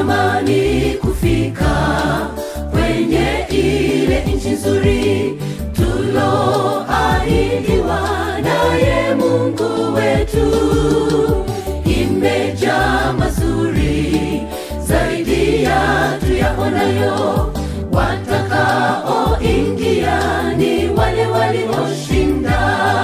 Tunatamani kufika kwenye ile nchi nzuri tuloahidiwa naye Mungu wetu. Imejaa mazuri zaidi ya tuyaonayo. Watakaoingia ni wale walioshinda.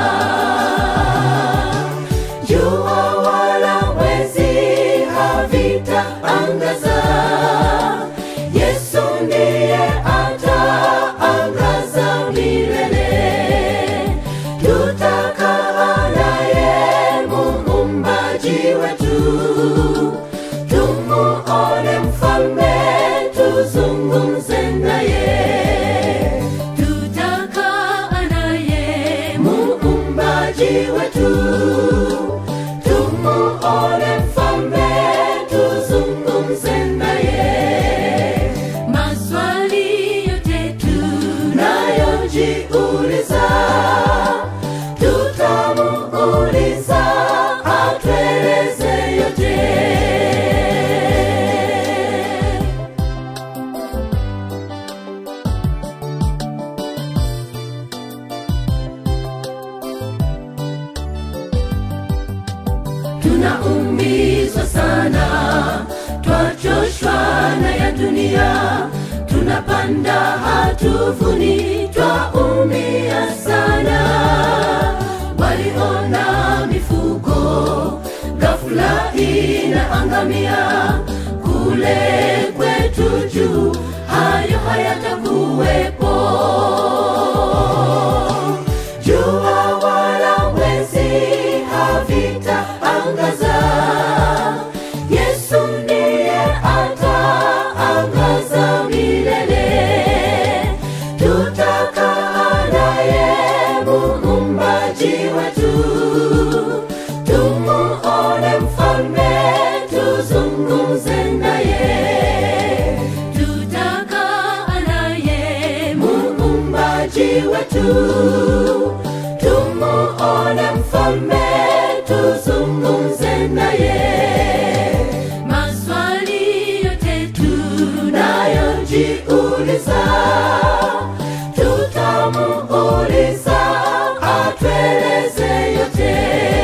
Jua wala mwezi havitaangaza, Yesu ndiye ataangaza milele. Tutakaa naye Muumbaji wetu, tumuone mfalme, tuzungumze naye. Tutakaa naye Muumbaji wetu, tumuone mfalme, tuzungumze naye. Maswali yote tunayojiuliza, tutamuuliza atueleze yote. Tunaumizwa sana, twachoshwa na ya dunia. Tunapanda hatuvuni, twaumia sana. Waliona mifugo ghafula inaangamia, kule kwetu juu hayo hayatakuwepo. Jua wala mwezi havitaangaza, Yesu ndiye ataangaza milele. Tutakaa naye Muumbaji wetu, tumuone mfalme, tuzungumze naye. Tutakaa naye Muumbaji wetu, tumuone mfalme, tuzungumze naye. Maswali yote tunayojiuliza, tutamuuliza atueleze yote.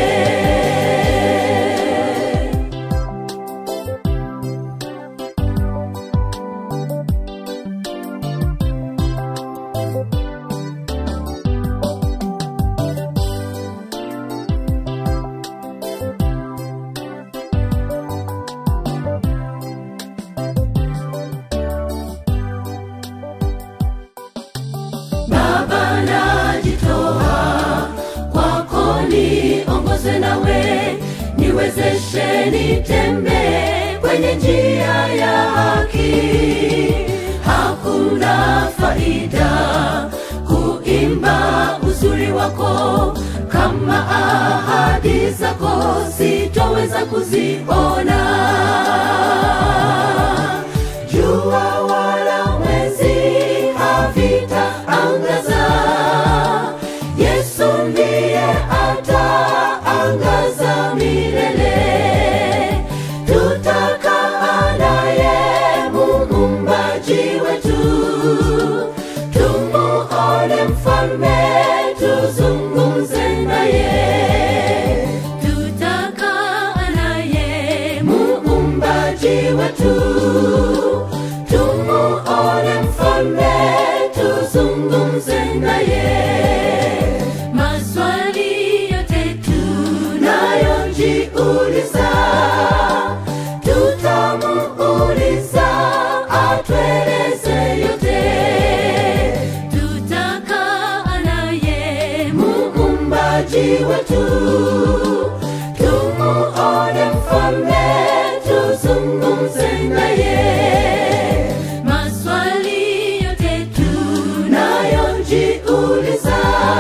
Baba, najitoa kwako, niongoze nawe, niwezeshe nitembee kwenye njia ya haki. Hakuna faida kuimba uzuri wako, kama ahadi zako sitoweza kuziona. Jua wala mwezi havitaangaza, Yesu ndiye ataangaza milele. Tutakaa naye Muumbaji wetu, tumuone mfalme, tuzungumze naye. Tutakaa naye Muumbaji wetu, tumuone mfalme, tuzungumze naye. Maswali yote tunayojiuliza, tutamuuliza atueleze yote. Tutakaa naye Muumbaji wetu, tumuone mfalme, tuzungumze naye. Maswali yote tunayojiuliza,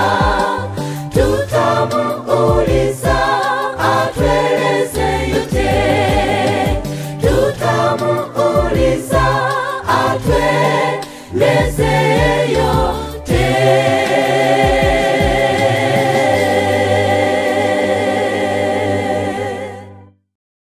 tutamuuliza atueleze yote. Tutamuuliza atueleze